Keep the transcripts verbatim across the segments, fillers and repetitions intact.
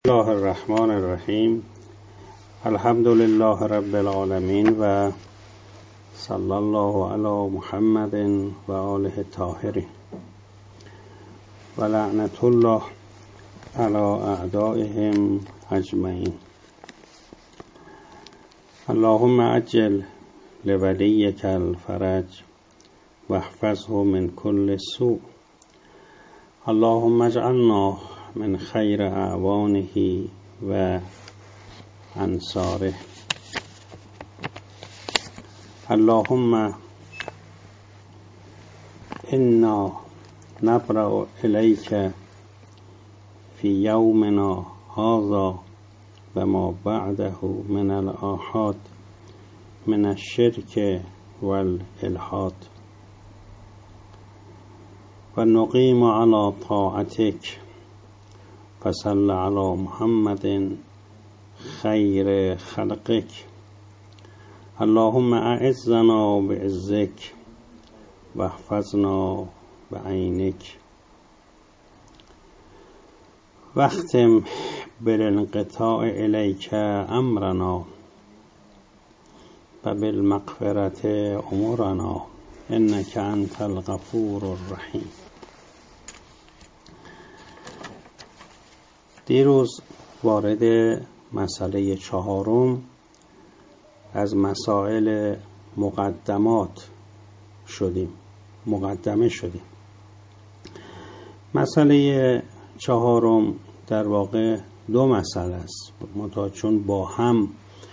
الله الرحمن الرحیم. الحمد لله رب العالمین و صلی الله علی محمد و آله الطاهرین و لعنت الله علی اعدائهم اجمعین. اللهم عجل لولیک الفرج واحفظه من كل سوء. اللهم اجعلنا من خیر اعوانه و انصاره. اللهم انا نبرأ الیک فی یومنا هذا و ما بعده من الآحاد من الشرک والالحاد و نقیم علی طاعتک فصل علی محمد خیر خلقک. اللهم اعزنا بعزک و احفظنا بعینک واختم بالانقطاع الیک امرنا و بالمغفرة امورنا انک انت الغفور الرحیم. دیروز وارد مسئله چهارم از مسائل مقدمات شدیم مقدمه شدیم. مسئله چهارم در واقع دو مسئله است، منتها چون با هم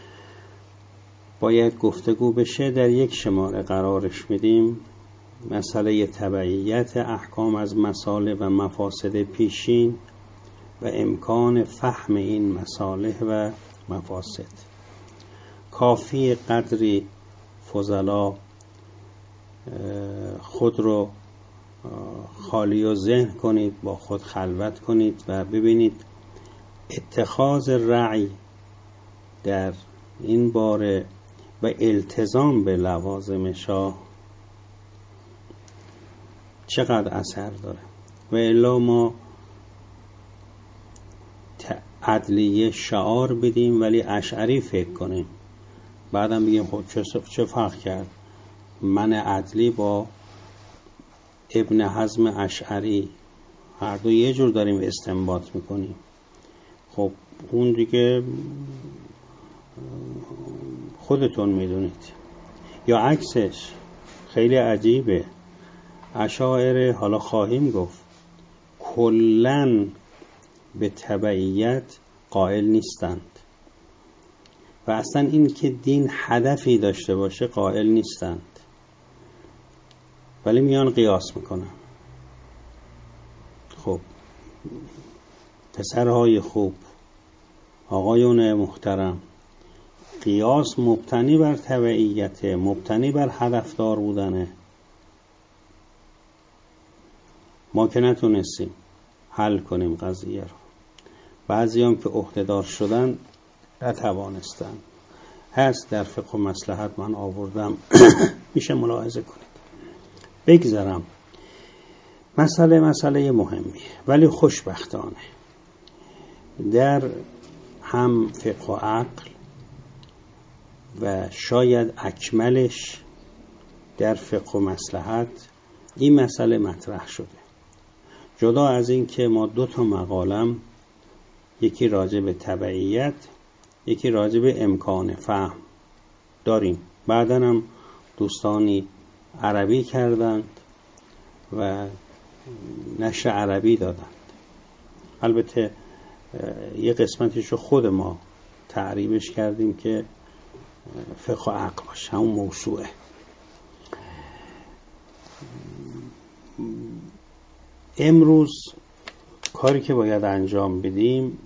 باید گفتگو بشه در یک شماره قرارش میدیم. مسئله تبعیت احکام از مصالح و مفاسد پیشین و امکان فهم این مصالح و مفاسد. کافی قدری فضلا خود رو خالی و ذهن کنید، با خود خلوت کنید و ببینید اتخاذ رأی در این باره و التزام به لوازمشا چقدر اثر داره. و الا ما عدلیه شعار بدیم ولی اشعری فکر کنیم، بعدم بگیم خب چه فرق کرد من عدلی با ابن حزم اشعری، هر دو یه جور داریم استنباط میکنیم. خب اون دیگه خودتون میدونید. یا عکسش خیلی عجیبه. اشاعره حالا خواهیم گفت کلن به تبعیت قائل نیستند و اصلا این که دین هدفی داشته باشه قائل نیستند، ولی میان قیاس میکنن. خب پسرهای خوب، آقایون محترم، قیاس مبتنی بر تبعیت، مبتنی بر هدفدار بودنه. ما که نتونستیم حل کنیم قضیه رو، بعضی هم که عهدهدار شدن نتوانستن. هست در فقه و مصلحت من آوردم میشه ملاحظه کنید. بگذارم مسئله مسئله مهمی ولی خوشبختانه در هم فقه و عقل و شاید اکملش در فقه و مصلحت این مسئله مطرح شده. جدا از این که ما دو تا مقالم، یکی راجع به تبعیت، یکی راجع به امکان فهم داریم. بعداً هم دوستانی عربی کردند و نشر عربی دادند. البته یه قسمتش رو خود ما تعریبش کردیم که فقه و عقل باشه، همون موضوعه. امروز کاری که باید انجام بدیم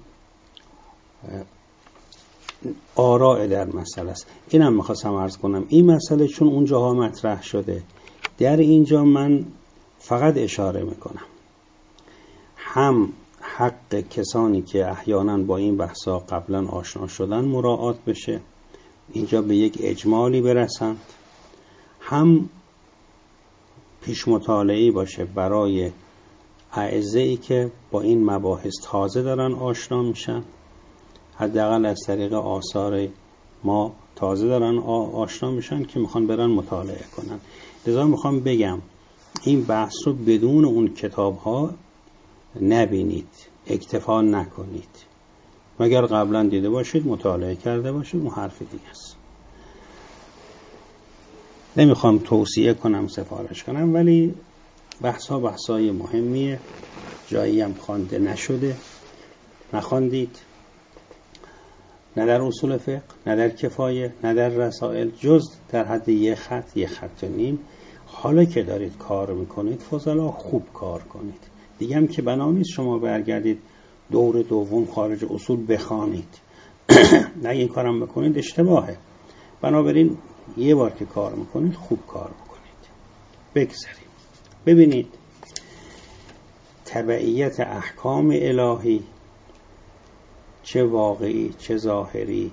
آراء در مسئله است. اینم میخواستم عرض کنم این مسئله چون اونجاها مطرح شده، در اینجا من فقط اشاره میکنم هم حق کسانی که احیانا با این بحثا قبلا آشنا شدن مراعات بشه، اینجا به یک اجمالی برسند، هم پیش مطالعه‌ای باشه برای اعزه‌ای که با این مباحث تازه دارن آشنا میشن، حداقل از طریق آثار ما تازه دارن آشنا میشن که میخوان برن مطالعه کنن. لذا میخوام بگم این بحث رو بدون اون کتاب ها نبینید، اکتفا نکنید، مگر قبلا دیده باشید، مطالعه کرده باشید، اون حرف دیگه است. نمیخوام توصیه کنم، سفارش کنم، ولی بحث ها بحث های مهمیه، جایی هم خوانده نشده، نخواندید، نه در اصول فقه، نه در کفایه، نه در رسائل، جز در حد یه خط، یه خط و نیم. حالا که دارید کار میکنید فضلا خوب کار کنید. دیگه هم که بنا نیست شما برگردید دور دوم خارج اصول بخوانید. نه این کارم بکنید اشتباهه. بنابراین یه بار که کار میکنید خوب کار بکنید. بگذارید ببینید تبعیت احکام الهی، چه واقعی چه ظاهری،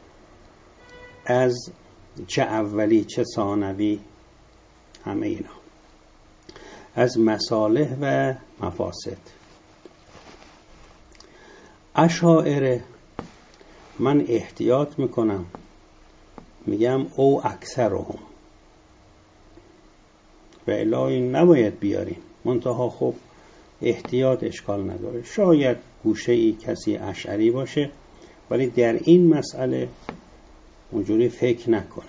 از چه اولی چه ثانوی، همه اینا از مصالح و مفاسد. اشاعره من احتیاط میکنم میگم او اکثرهم، و الا این نباید بیاریم، منتها خب احتیاط اشکال نداره. شاید گوشه ای کسی اشعری باشه ولی در این مسئله اونجوری فکر نکنه.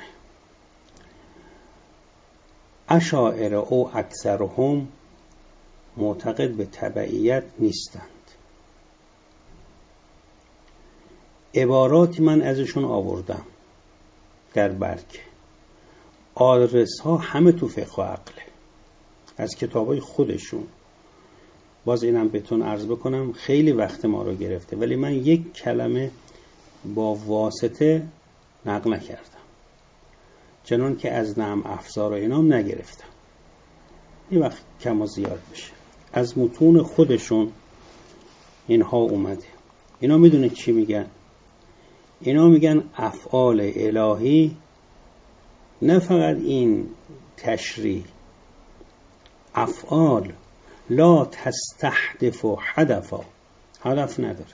اشاعره او اکثرهم معتقد به تبعیت نیستند. عباراتی من ازشون آوردم در برکه، آدرس ها همه تو فقه و عقله، از کتابای خودشون. باز اینم بهتون عرض بکنم خیلی وقت ما رو گرفته، ولی من یک کلمه با واسطه نقل نکردم، چنان که از نعم افزار و اینام نگرفتم، این وقت کم و زیاد بشه. از متون خودشون اینها اومده. اینا میدونه چی میگن؟ اینا میگن افعال الهی، نه فقط این تشریح، افعال لا تستحدث هدفا، هدف نداره.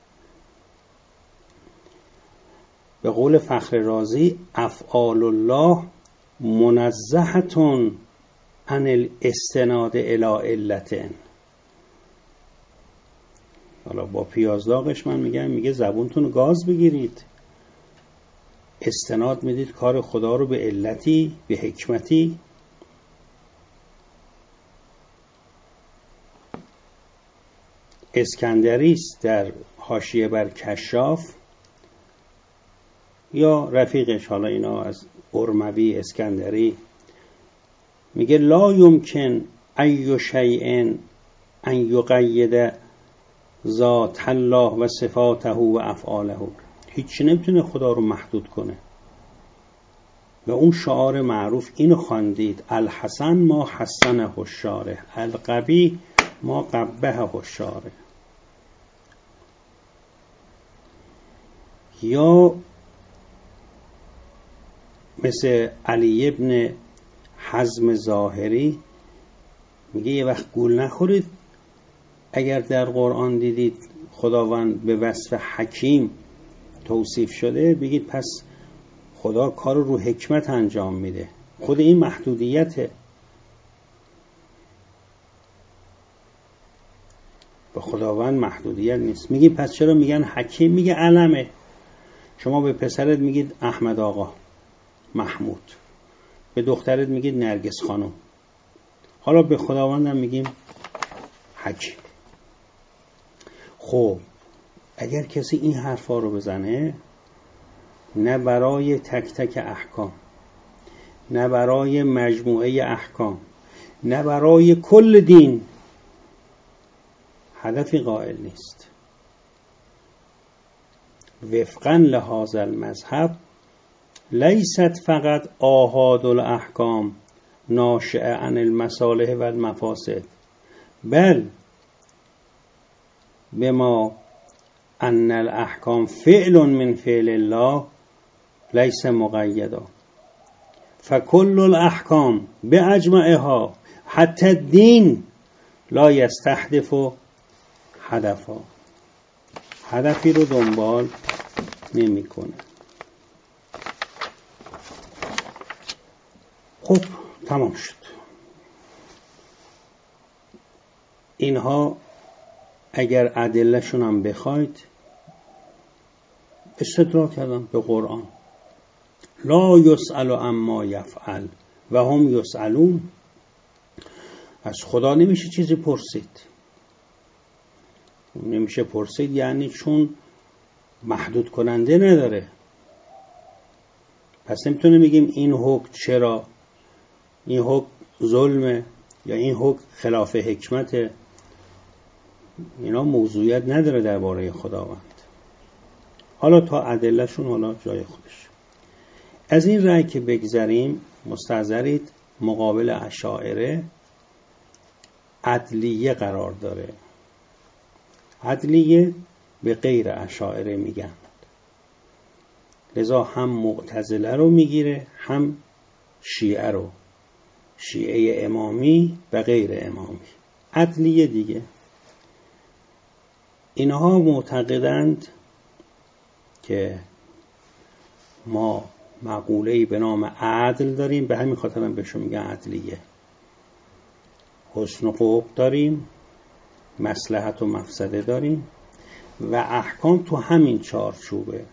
به قول فخر رازی افعال الله منزهتون عن الاستناد الی علتن. حالا با پیازداغش من میگم، میگه زبونتون گاز بگیرید، استناد میدید کار خدا رو به علتی، به حکمتی. اسکندری است در حاشیه بر کشاف، یا رفیقش، حالا اینا از ارموی اسکندری، میگه لا یمکن ای شیء ان یقید ذات الله و صفاته و افعاله. هیچ نمیتونه خدا رو محدود کنه. و اون شعار معروف اینو خواندید، الحسن ما حسنه الشارع، القبیح ما قبحه الشارع. یا مثل علی ابن حزم ظاهری میگه یه وقت گول نخورید اگر در قرآن دیدید خداوند به وصف حکیم توصیف شده، بگید پس خدا کار رو حکمت انجام میده. خود این محدودیته، به خداوند محدودیت نیست. میگی پس چرا میگن حکیم؟ میگه علمه. شما به پسرت میگید احمد آقا، محمود، به دخترت میگید نرگس خانم، حالا به خداوندم میگیم حکیم. خب اگر کسی این حرفا رو بزنه، نه برای تک تک احکام، نه برای مجموعه احکام، نه برای کل دین هدفی قائل نیست. وفقا لهذا المذهب لیست فقط آحاد الاحکام ناشئه عن المصالح و المفاسد، بل بما ان الاحکام فعل من فعل الله لیس مقیدا، فکل الاحکام باجمعها حتی الدین لا یستهدف هدفا، هدفی رو دنبال نمیکنه. خب تمام شد. اینها اگر ادله‌شون هم بخواید استدلال کردم به قرآن. لا یسأل عما یفعل و هم یسألون. از خدا نمیشه چیزی پرسید، نمیشه پرسید یعنی چون محدود کننده نداره. پس نمیتونه میگیم این حکم چرا، این حکم ظلمه یا این حکم خلاف حکمته. اینا موضوعیت نداره درباره خداوند. حالا تا ادله‌شون حالا جای خودش. از این رأی که بگذریم، مستحضرید مقابل اشاعره عدلیه قرار داره. عدلیه به غیر اشاعره میگن، لذا هم معتزله رو میگیره هم شیعه رو، شیعه امامی و غیر امامی. عدلیه دیگه، اینها معتقدند که ما مقوله‌ای به نام عدل داریم، به همین خاطر هم بهشون میگن عدلیه. حسن و قبح داریم، مصلحت و مفسده داریم و احکام تو همین چارچوبه،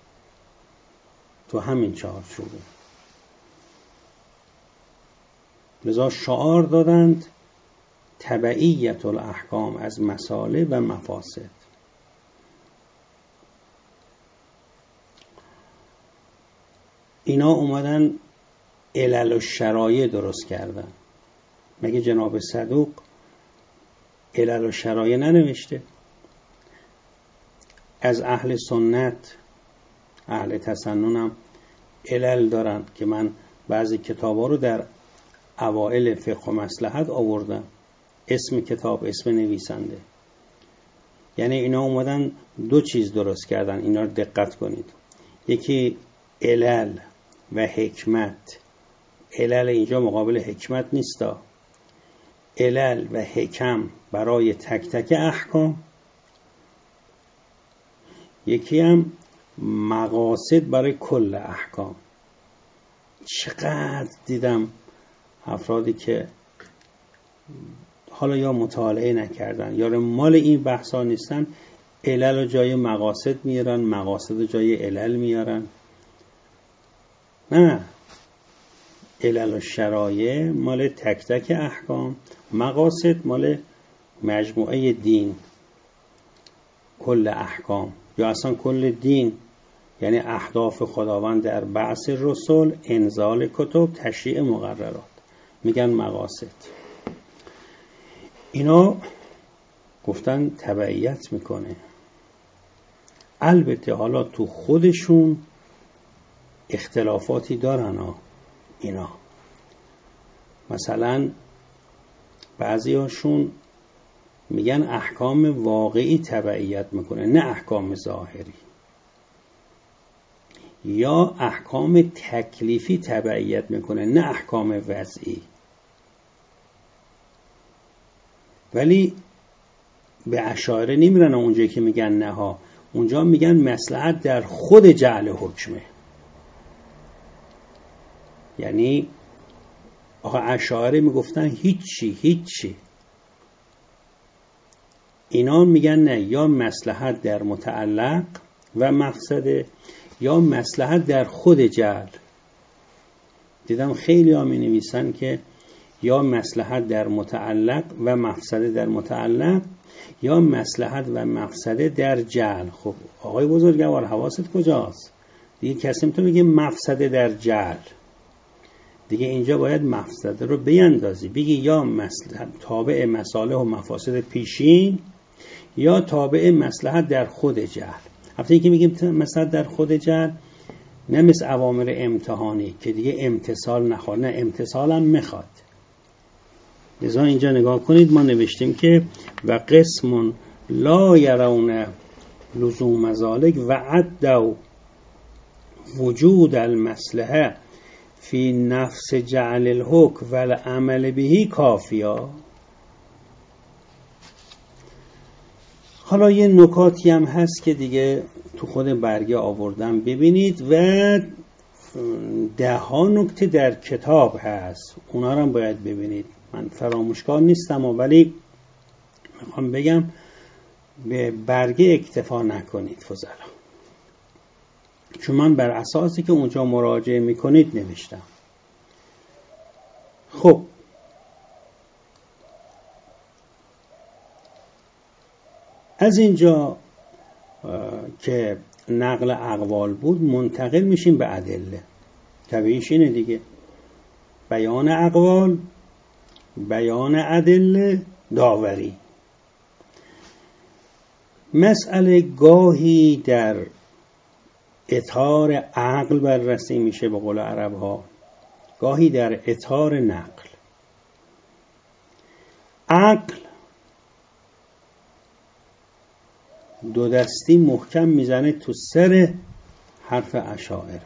تو همین چارچوبه. لذا شعار دادند تبعیت الاحکام از مصالح و مفاسد. اینا اومدن علل و شرایع درست کردن. مگه جناب صدوق علل و شرایع ننوشته؟ از اهل سنت، اهل تسننم علل دارن که من بعضی کتابا رو در اوائل فقه و مصلحت آوردم، اسم کتاب، اسم نویسنده. یعنی اینا اومدن دو چیز درست کردن، اینا رو دقت کنید. یکی علل و حکمت. علل اینجا مقابل حکمت نیستا، علل و حکم برای تک تک احکام، یکی هم مقاصد برای کل احکام. چقدر دیدم افرادی که حالا یا مطالعه نکردن یا مال این بحثا نیستن، علل و جای مقاصد میارن، مقاصد و جای علل میارن. نه، علل و شرایع مال تک تک احکام، مقاصد مال مجموعه دین، کل احکام یا اصلا کل دین. یعنی اهداف خداوند در بعث رسول، انزال کتب، تشریع مقررات، میگن مقاصد. اینا گفتن تبعیت میکنه. البته حالا تو خودشون اختلافاتی دارن ها اینا. مثلا بعضی هاشون میگن احکام واقعی تبعیت میکنه، نه احکام ظاهری. یا احکام تکلیفی تبعیت میکنه، نه احکام وضعی. ولی به اشاعره نمیرن اونجایی که میگن نه ها، اونجا میگن مصلحت در خود جعل حکمه. یعنی آخه اشاعره میگفتن هیچی هیچی، اینا میگن نه، یا مصلحت در متعلق و مقصده یا مصلحت در خود جعل. دیدم خیلی ها می نویسن که یا مصلحت در متعلق و مفسده در متعلق یا مصلحت و مفسده در جعل. خب آقای بزرگوار حواست کجاست؟ دیگه کسی میتونه بگه مفسده در جعل، دیگه اینجا باید مفسده رو بیندازی، بگی یا مصلحت تابع مصالح و مفاسد پیشین یا تابع مصلحت در خود جعل. البته اینکه میگیم مصلحت در خود جعل نه مثل اوامر امتحانی که دیگه امتصال نخواد، نه امتصال هم میخواد. لذا اینجا نگاه کنید ما نوشتیم که و قسم لا یرون لزوم ذالک و عدوا وجود المصلحه فی نفس جعل الحکم و العمل بهی کافیا. حالا یه نکاتی هم هست که دیگه تو خود برگه آوردم ببینید و ده ها نکته در کتاب هست، اونا رو هم باید ببینید. من فراموشکار نیستم ولی میخوام بگم به برگه اکتفا نکنید فضلا، چون من بر اساسی که اونجا مراجعه میکنید نوشتم. خب از اینجا که نقل اقوال بود منتقل میشیم به ادله. طبیعیش اینه دیگه، بیان اقوال، بیان ادله، داوری. مسئله گاهی در اطار عقل بررسی میشه به قول عرب ها، گاهی در اطار نقل. عقل دو دستی محکم میزنه تو سر حرف اشاعره،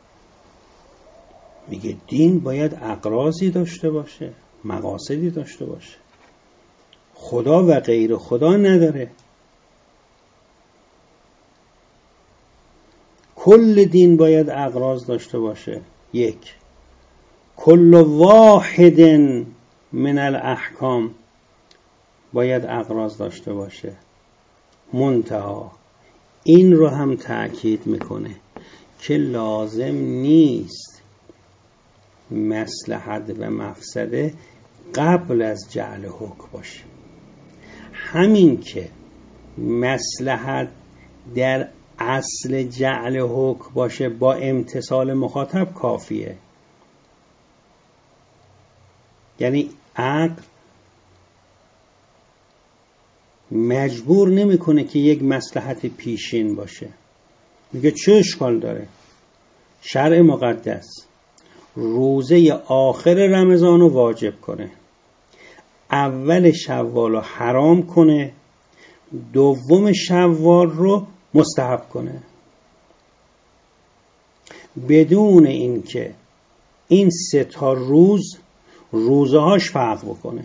میگه دین باید اغراضی داشته باشه، مقاصدی داشته باشه، خدا و غیر خدا نداره. کل دین باید اغراض داشته باشه. یک، کل واحد من الاحکام باید اغراض داشته باشه. منتها این رو هم تأکید میکنه که لازم نیست مصلحت و مفسده قبل از جعل حکم باشه. همین که مصلحت در اصل جعل حکم باشه با امتثال مخاطب کافیه. یعنی عقل مجبور نمیکنه که یک مصلحت پیشین باشه. میگه چه اشکال داره؟ شرع مقدس روزه آخر رمضان رو واجب کنه، اول شوال رو حرام کنه، دوم شوال رو مستحب کنه، بدون اینکه این سه تا روز روزهاش فرق بکنه.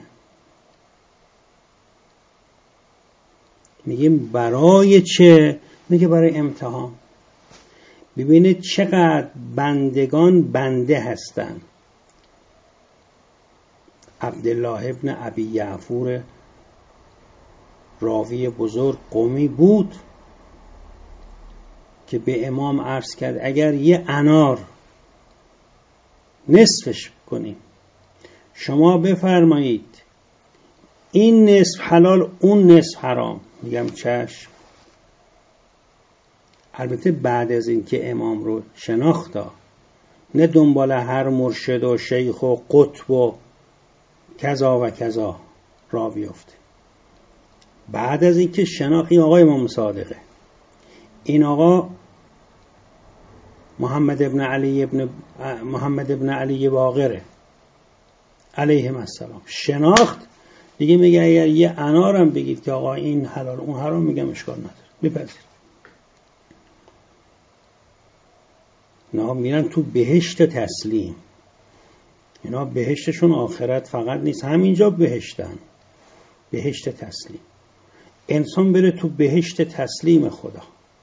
میگیم برای چه؟ میگه برای امتحان. ببینید چقدر بندگان بنده هستن. عبدالله ابن ابی یعفور راوی بزرگ قومی بود که به امام عرض کرد اگر یه انار نصفش کنیم، شما بفرمایید این نصف حلال اون نصف حرام. میگم چشم. البته بعد از این که امام رو شناختا، نه دنبال هر مرشد و شیخ و قطب و کذا و کذا را بیفته. بعد از این که شناخی آقای امام صادقه، این آقا محمد ابن علی ابن محمد ابن علی باقره علیهم السلام شناخت، دیگه میگه اگر یه انارم بگید که آقا این حلال اون حرام، میگم اشکال نداره، بپذیر. اینا میرن تو بهشت تسلیم. اینا بهشتشون آخرت فقط نیست، همینجا بهشتن، بهشت تسلیم. انسان بره تو بهشت تسلیم خدا.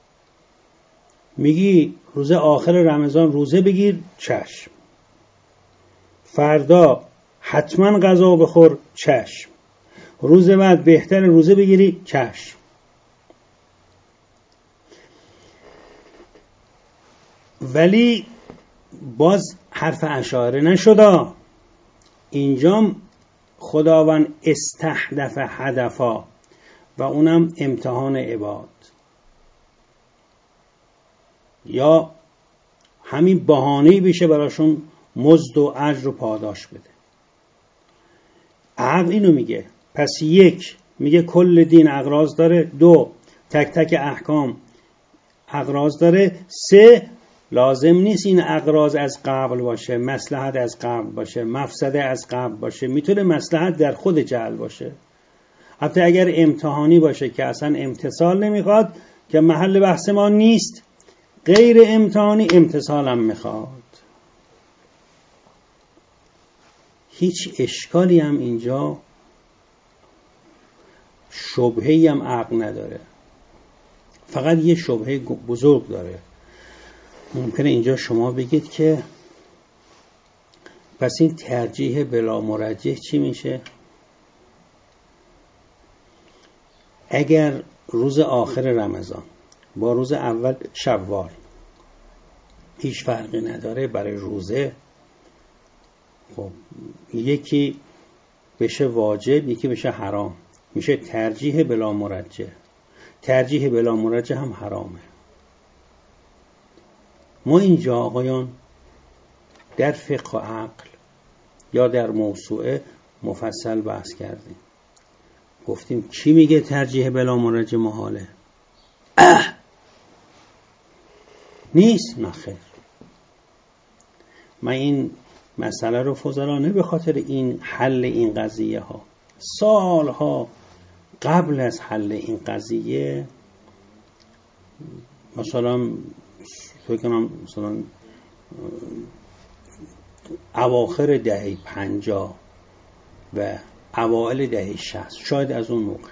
میگی روز آخر رمضان روزه بگیر، چشم. فردا حتما غذا بخور، چشم. روز بعد بهتر روزه بگیری، چشم. ولی باز حرف اشاعره نشده. اینجا خداوند استحدث هدفا و اونم امتحان عباد، یا همین بهانه‌ای بشه براشون مزد و اجر و پاداش بده. عقل اینو میگه. پس یک، میگه کل دین اغراض داره. دو، تک تک احکام اغراض داره. سه، لازم نیست این اغراض از قبل باشه، مصلحت از قبل باشه، مفسده از قبل باشه. میتونه مصلحت در خود جعل باشه. حتی اگر امتحانی باشه که اصلا امتصال نمیخواد، که محل بحث ما نیست، غیر امتحانی امتصال هم میخواد. هیچ اشکالی هم اینجا شبهه‌ای هم عقل نداره، فقط یه شبهه بزرگ داره. ممکنه اینجا شما بگید که پس این ترجیح بلا مرجح چی میشه؟ اگر روز آخر رمضان با روز اول شوال هیچ فرقی نداره برای روزه، خب یکی بشه واجب یکی بشه حرام، میشه ترجیح بلا مرجح. ترجیح بلا مرجح هم حرامه. ما اینجا آقایان در فقه و عقل یا در موسوعه مفصل بحث کردیم، گفتیم کی میگه ترجیح بلا مرجح محاله؟ اه نیست. نخیر. من این مسئله رو فضلانه به خاطر این حل این قضیه ها سالها قبل از حل این قضیه، مثلا فکر کنم مثلا اواخر دهه پنجاه و اوائل دهه شصت، شاید از اون موقع،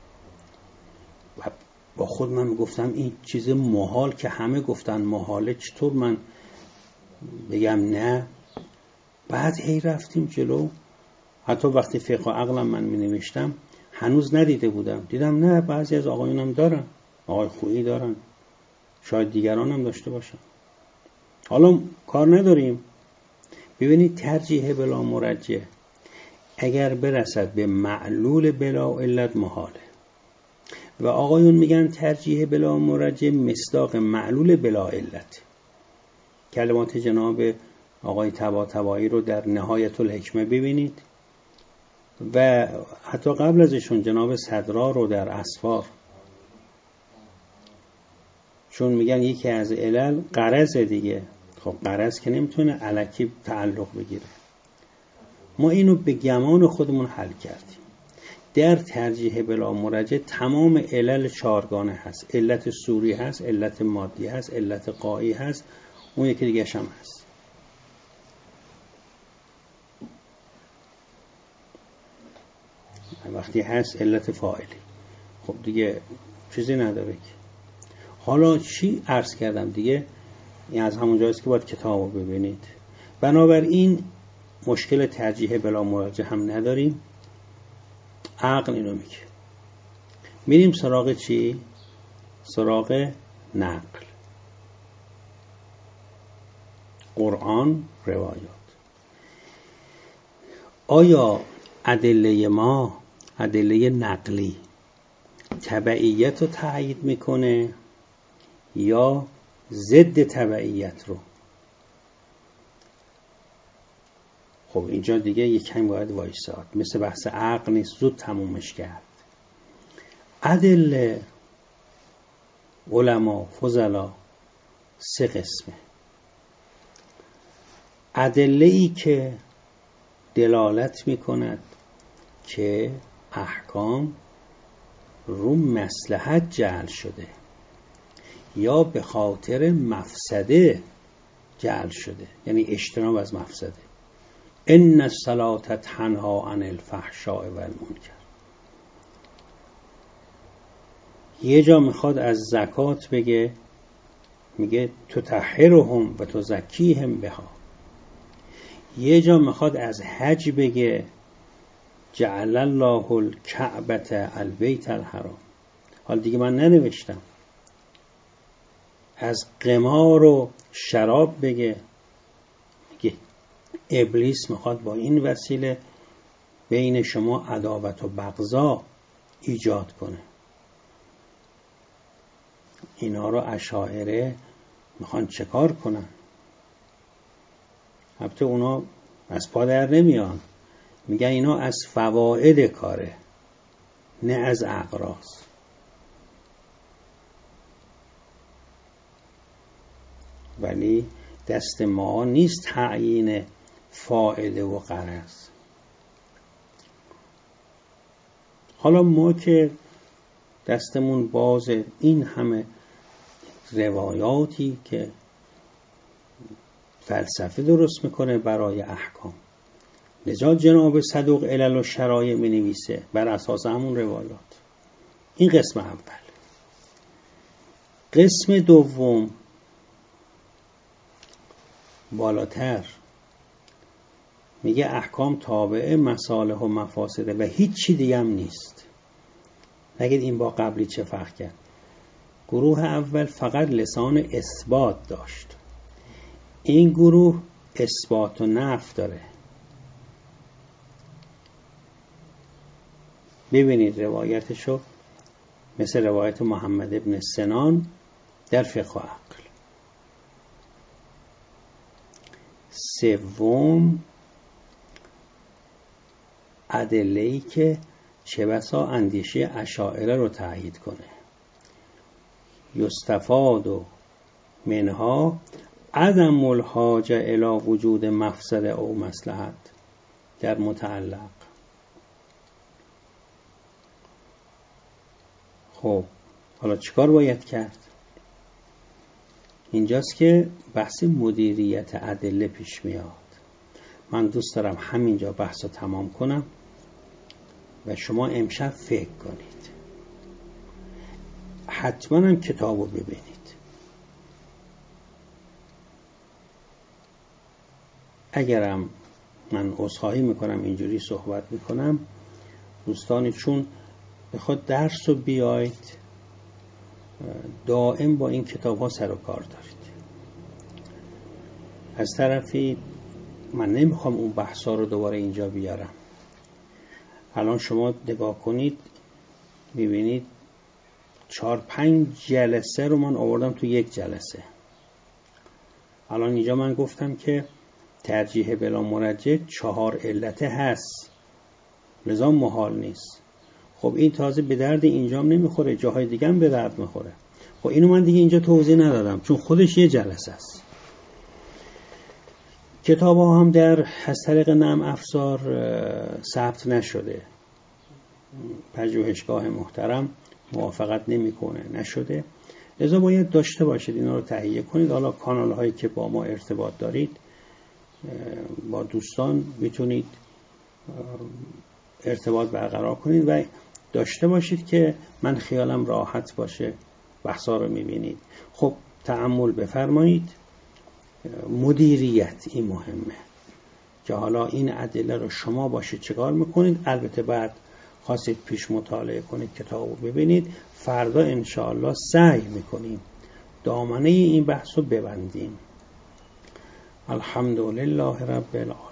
و با خود من میگفتم این چیز محال که همه گفتن محاله، چطور من بگم نه؟ بعد هی رفتیم جلو. حتی وقتی فقه و عقلم من می نوشتم هنوز ندیده بودم، دیدم نه بعضی از آقایونم دارن، آقای خویی دارن، شاید دیگران هم داشته باشن. حالا کار نداریم. ببینید ترجیح بلا مرجح اگر برسد به معلول بلا علت محاله، و آقایون میگن ترجیح بلا مرجح مصداق معلول بلا علت. کلمات جناب آقای طباطبایی رو در نهایت الحکمه ببینید و حتی قبل ازشون جناب صدرا رو در اسفار، چون میگن یکی از علل غرض دیگه. خب غرض که نمیتونه الکی تعلق بگیره. ما اینو به گمان خودمون حل کردیم. در ترجیح بلا مرجح تمام علل چارگانه هست. علت صوری هست، علت مادی هست، علت غایی هست، اون یکی دیگه هم هست. وقتی هست علت فاعلی، خب دیگه چیزی نداره که. حالا چی عرض کردم دیگه؟ این از همون جاییست که باید کتابو ببینید. بنابراین مشکل ترجیح بلا مرجح هم نداریم. عقل اینو میگه. میریم سراغ چی؟ سراغ نقل. قرآن، روایات. آیا ادله ما، ادله نقلی، تبعیت رو تأیید میکنه یا ضد تبعیت رو؟ خب اینجا دیگه یک کمی باید وایساد، مثل بحث عقل نیست، زود تمومش کرد. ادله علما فضلا سه قسمه. ادله ای که دلالت میکند که احکام رو مصلحت جعل شده یا به خاطر مفسده جعل شده، یعنی اجتناب از مفسده. ان الصلاة تنهی عن الفحشاء و المنکر. یه جا میخواد از زکات بگه، میگه تطهرهم و تزکیهم بها. یه جا میخواد از حج بگه جعل الله الکعبة البیت الحرام. حال دیگه من ننوشتم. از قمار و شراب بگه، میگه ابلیس میخواد با این وسیله بین شما عداوت و بغضا ایجاد کنه. اینا رو اشاعره میخوان چه کار کنن؟ البته اونا از پا در نمیان، میگن اینا از فواید کاره نه از اغراض. ولی دست ما نیست تعیین فائده و غرض. حالا ما که دستمون باز، این همه روایاتی که فلسفه درست میکنه برای احکام، لذا جناب صدوق علل و شرایع می نویسه بر اساس همون روایات. این قسم اول. قسم دوم بالاتر میگه احکام تابع مصالح و مفاسده و هیچ چی دیگه هم نیست. نگید این با قبلی چه فرق کرد. گروه اول فقط لسان اثبات داشت، این گروه اثبات و نفی داره. ببینید روایتشو، مثل روایت محمد ابن سنان در فقه و عقل. سوم ادله‌ای که چه بسا اندیشه اشاعره رو تأیید کنه. یستفاد و منها عدم الحاجه الی وجود مفسده او مصلحت در متعلق. خب حالا چیکار باید کرد؟ اینجاست که بحث مدیریت ادله پیش میاد. من دوست دارم همینجا بحث رو تمام کنم و شما امشب فکر کنید. حتما هم کتاب رو ببینید. اگرم من عذرخواهی میکنم اینجوری صحبت میکنم، دوستانی چون بخواد درس رو بیاید دائم با این کتاب ها سر و کار دارید. از طرفی من نمیخوام اون بحثا رو دوباره اینجا بیارم. الان شما نگاه کنید میبینید چهار پنج جلسه رو من آوردم تو یک جلسه. الان اینجا من گفتم که ترجیح بلا مرجح چهار علته هست، لذا محال نیست. خب این تازه به درد اینجام نمیخوره، جاهای دیگه هم به درد میخوره. خب اینو من دیگه اینجا توضیح ندادم چون خودش یه جلسه است. کتاب ها هم در از طریق نرم افزار ثبت نشده. پژوهشگاه محترم موافقت نمیکنه، نشده. لذا باید داشته باشید، اینا رو تهیه کنید. حالا کانال هایی که با ما ارتباط دارید، با دوستان میتونید ارتباط برقرار کنید و داشته باشید که من خیالم راحت باشه. بحثا رو میبینید. خب تأمل بفرمایید. مدیریت این مهمه که حالا این ادله رو شما باشید چیکار میکنید. البته بعد خواستید پیش مطالعه کنید، کتاب رو ببینید. فردا انشاءالله سعی میکنیم دامنه این بحث رو ببندیم. الحمدلله رب العالمین.